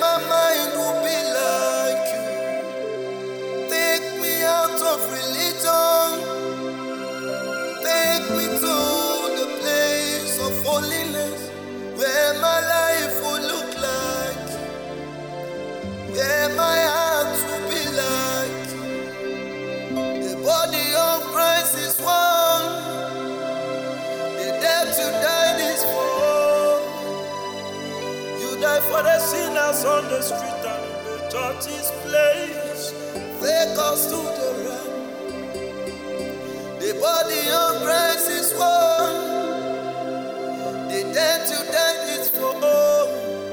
my mind will be like you. Take me out of religion. Take me to the place of holiness, where my life will look like you, where my heart will be like you. The body of Christ is one. The death you died is for. You died for the sinners on the street and in the church's place. Take us to the realm. The body of Christ is one. The death you died is for all.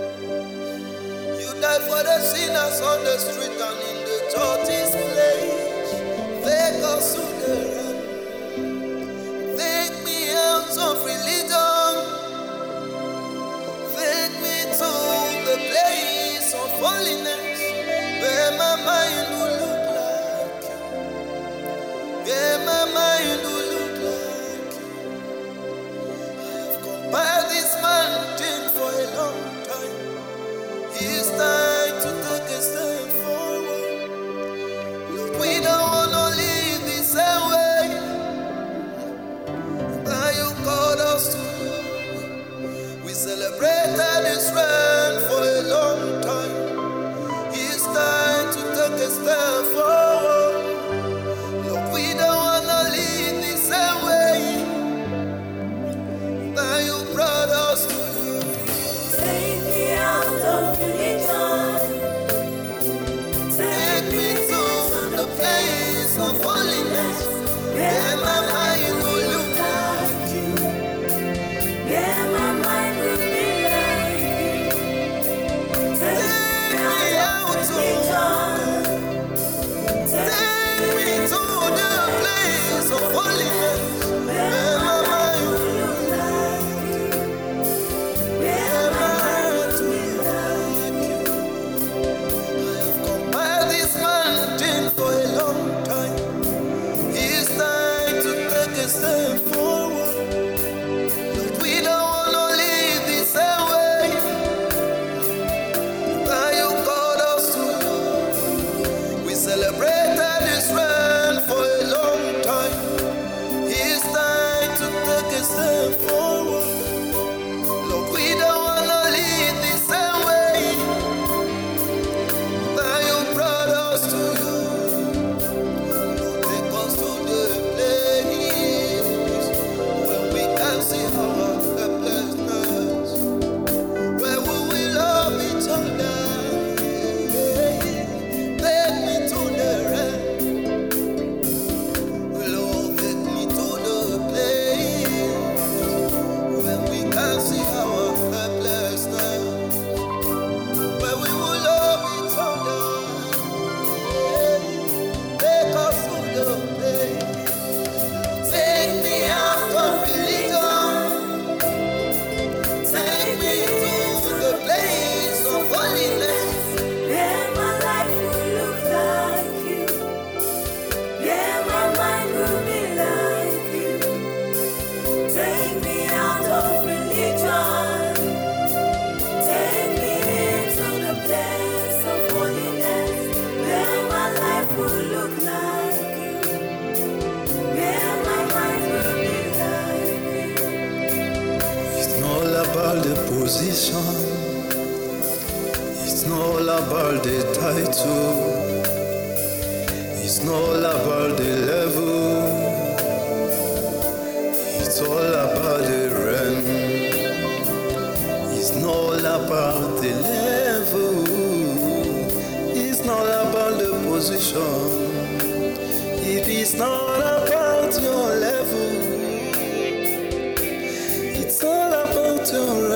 You died for the sinners on the street and in the church's place. Take us to the realm. Take me out of religion. Take me to the place of holiness, where my mind will look like you, where my mind will look like you. I have compiled this mountain for a long time. It's time to take a step forward. Look, we don't want to live the same way that you called us to. We celebrated Israel for a long time. It's time to take a step forward. Look, we don't want to live the same way that you brought us to. Take me out of religion. Take me to the place of holiness, where my mind will look like you. Yeah, my mind will be like you. Take me out of religion. Take me to the place of holiness, where my mind will look like you, where my heart will like you. I have compiled this mountain for a long time. It's time to take a step forward. Look, we don't want to live the same way that you called us to. We celebrated Israel for a long time. It's time to take a step forward. Look, we don't want to live the same way that you brought us to. Lord, take us to the place where we can see our helplessness, where we will love each other. Take me to the realm. Lord, take me to the place where we can see our helplessness, where we will love each other. Take us to the place. Take me out of religion. Take me to the place of holiness. Where my life will look like you. Yeah, my mind will be like you. Take me out of religion. Take me into the place of holiness, where my life will look like you. Where my mind will be like you. It's not about the position. It's not about the title. It's not about the level. It's all about the realm. It's not about the level. It's not about the position. It is not about your level. It's all about your